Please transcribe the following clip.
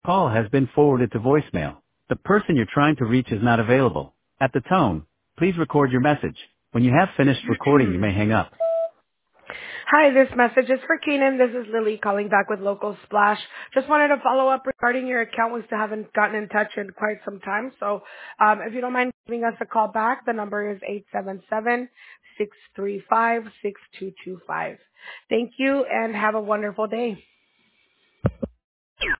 call has been forwarded to voicemail. The person you're trying to reach is not available. At the tone, please record your message. When you have finished recording, you may hang up. Hi, this message is for Keenan. This is Lily calling back with Local Splash. Just wanted to follow up regarding your account. We still haven't gotten in touch in quite some time. So if you don't mind giving us a call back, the number is 877-635-6225. Thank you and have a wonderful day.